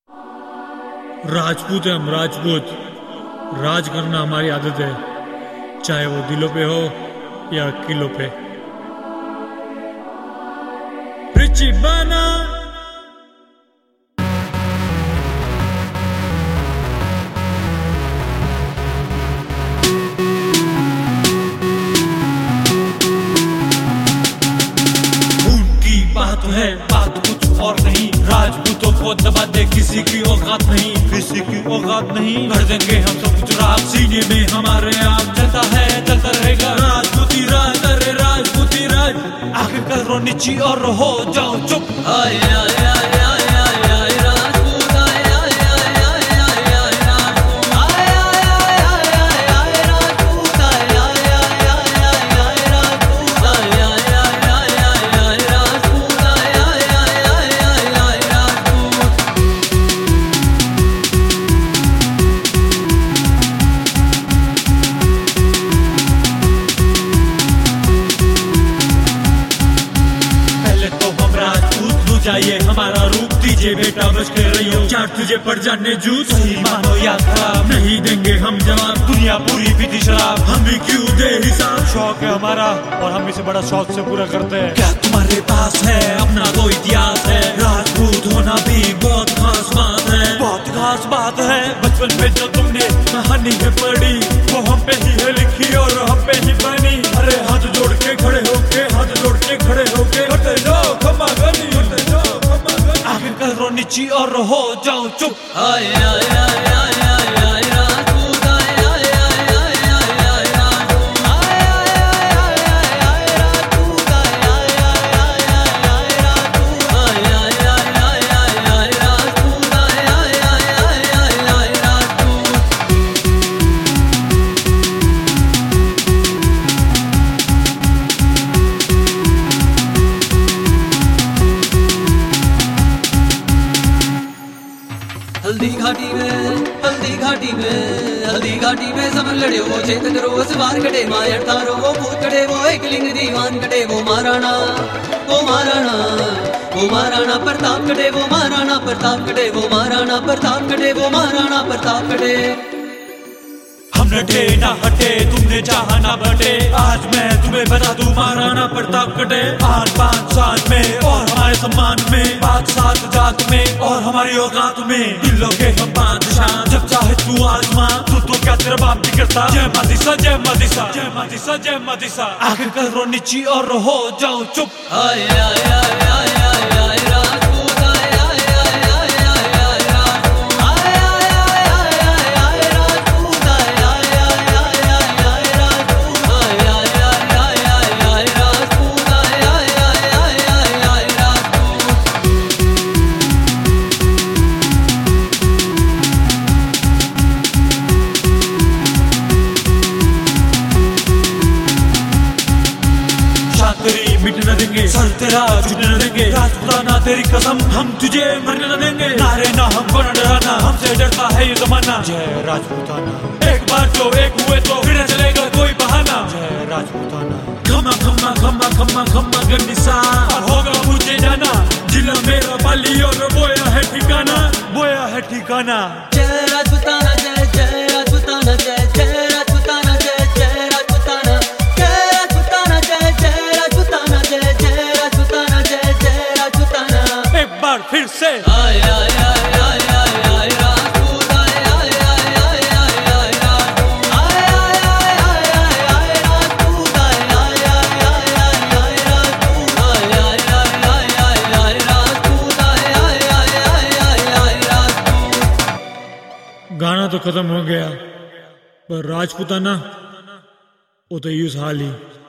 राजपूत है हम, राजपूत। राज करना हमारी आदत है, चाहे वो दिलों पे हो या किलों पे। रिची बना बात है, बात कुछ और नहीं। राजपूतों को दबा दे, किसी की औकात नहीं, किसी की औकात नहीं। कर देंगे हम सब कुछ राज, सीने में हमारे आग चलता है, चलता रहेगा। राजपूती राज, अरे राजपूती राज। आगे करो नीची और रहो जाओ चुप। आए आए आए आए आए आए राजपूत, आए आए आए आए आए आए राजपूत, आए आए आए आए आए राजपूत, आए आए आए आए आए आए राजपूत, आए आए आए आए आए आए राजपूत, आए आए आए आए आए आए राजपूत। पहले तो हम राजपूत, हो जाइए हमारा रूप, दीजिए बेटा बच के रहियो, चार तुझे पड़ जाने जूत। सही मानो या खराब, नहीं देंगे हम जवाब, दुनिया पूरी पीती शराब, हम भी क्यों दे हिसाब। शौक है हमारा और हम इसे बड़ा शौक से पूरा करते हैं। क्या तुम्हारे पास है अपना तो इतिहास है? राजपूत होना भी बहुत खास बात है, बहुत खास बात है। बचपन में जो तुमने कहानी है पढ़ी, वो हम पे ही है लिखी और हम पे ही बनी। अरे हाथ जोड़ के खड़े होके, हाथ जोड़ के खड़े होके, खड़े जाओ खम्मा गनी, खड़े जाओ खम्मा गनी। आगे करो नीची और रहो जाओ चुप। आए आए आए आए आए आए राजपूत, आए आए आए आए आए आए राजपूत, आए आए आए आए आए राजपूत, आए आए आए आए आए राजपूत, आए आए आए आए आए राजपूत, आए आए आए आए आए राजपूत। हल्दी घाटी में, हल्दी घाटी में, हल्दी घाटी में सब लड़े वो चेत करो सवार कटे मायर तारो वो भूत कटे वो एक लिंग दीवान कटे वो महाराणा, वो महाराणा, वो महाराणा प्रताप कटे वो महाराणा प्रताप कटे वो महाराणा प्रताप कटे वो महाराणा प्रताप कटे। हम नटे ना हटे, तुमने चाहा ना बटे, आज मैं तुम्हें बता दूं महाराणा प्रताप कटे। आन बान शान में और हमारे सम्मान में, बात साथ जात में और हमारी औकात में, दिलों के हम बादशाह, जब चाहे तू आजमा। तू क्या तेरा बाप भी करता? जय मादिसा, जय मादिसा, जय मादिसा, जय मादिसा। आगे करो नीची और रहो जाओ चुप। आए आए आए आए आए आए राजपूत, आए आए आए आए आए आए राजपूत, आए आए आए आए आए आए राजपूत, आए आए आए आए आए आए राजपूत, आए आए आए आए आए आए राजपूत, आए आए आए आए आए आए राजपूत। शांतरी मिट न देंगे, सर तेरा झुक न देंगे, राजपूताना तेरी कसम हम तुझे मरने न देंगे। नारे ना हमको न डराना, हमसे डरता है ये जमाना। जय राजपूताना। एक बार जो एक हुए तो फिर न चलेगा कोई बहाना। जय राजपूताना। खम्मा खम्मा खम्मा खम्मा खम्मा गंडिसा, होगा मुझे जाना, जिला मेरा बाली और बोया है ठिकाना, बोया है ठिकाना। जय राजपूताना, जय जय राजपूताना, जय जय राजपूताना, जय जय राजपूताना, जय राजपूताना, जय जय राजपूताना, जय जय राजपूताना, जय जय राजपूताना। एक बार फिर से आए आए आए आए आए आए राजपूत, आए आए आए आए आए आए राजपूत, आए आए आए आए आए आए राजपूत, आए आए आए आए आए आए राजपूत, आए आए आए आए आए आए राजपूत, आए आए आए आए आए आए राजपूत। गाना तो खत्म हो गया, पर राजपूताना वो तो यूं हाल ही।